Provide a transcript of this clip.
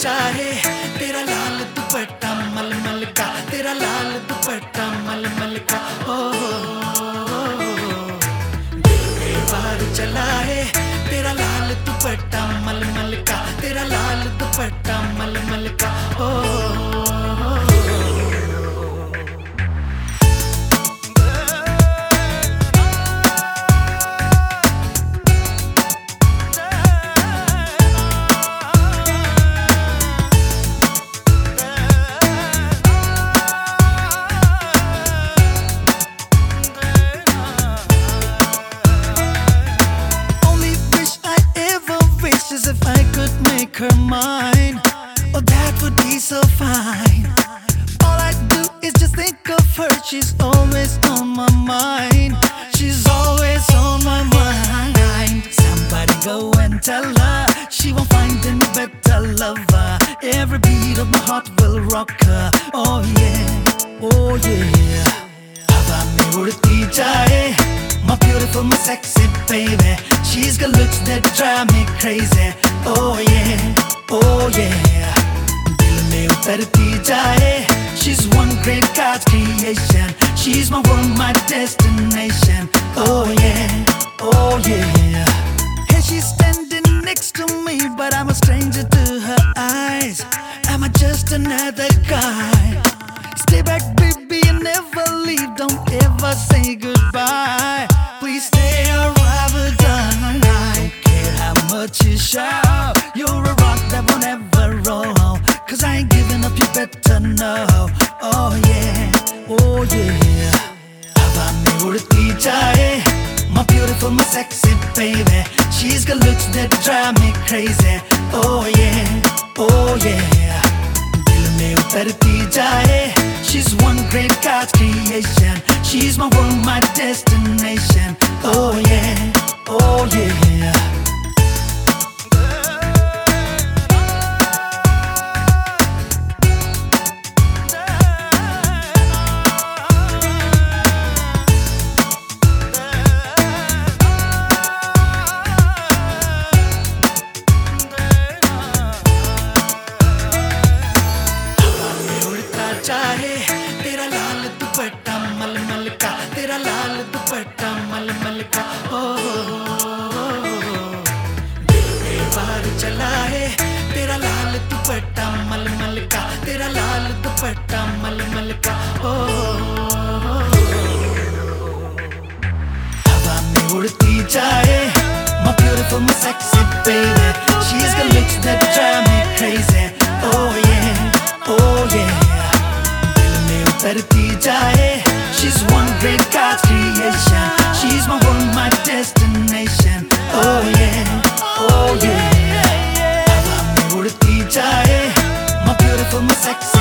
चाहे तेरा लाल दुपट्टा मलमल का, तेरा लाल दुपट्टा मलमल का। ओ दिल में वार चला है तेरा लाल दुपट्टा मलमल का, तेरा लाल दुपट्टा मलमल का। ओ as if I could make her mine. Oh, that would be so fine. All I do is just think of her. She's always on my mind. She's always on my mind. Somebody go and tell her she won't find any better lover. Every beat of my heart will rock her. Oh yeah, oh yeah. Hava mein udti jaye, my beautiful, my sexy baby. She's got looks that drive me crazy. Oh yeah, oh yeah. Dil mein utarti jaye. She's one great God's creation. She's my world, my destination. Oh yeah, oh yeah. Hey, she's standing next to me, but I'm a stranger to her eyes. Am I just another guy? Stay back, baby, and never leave. Don't ever say goodbye. Please stay or I will die. Don't care how much you shout, you're a rock that won't ever roll. Cause I ain't giving up, you better know. Oh yeah, oh yeah. Hava mein udti jaye, my beautiful, my sexy baby. She's got looks that drive me crazy. Oh yeah, oh yeah. Dil mein utarti jaye. She's one great God's creation. She's my world, my destination. Oh yeah, oh yeah. चाहे तेरा लाल दुपट्टा मलमल का, तेरा लाल दुपट्टा मलमल का। ओ दिल में वार चला है तेरा लाल दुपट्टा मलमल का, तेरा लाल दुपट्टा मलमल का। ओ हवा में उड़ती जाए, my beautiful, my sexy baby. She's got looks that drive me crazy. Oh yeah, oh yeah. Utarti jaye. She's one great God's creation. She's my world, my destination. Oh yeah, oh yeah. Hava mein udti jaye, my beautiful, my sexy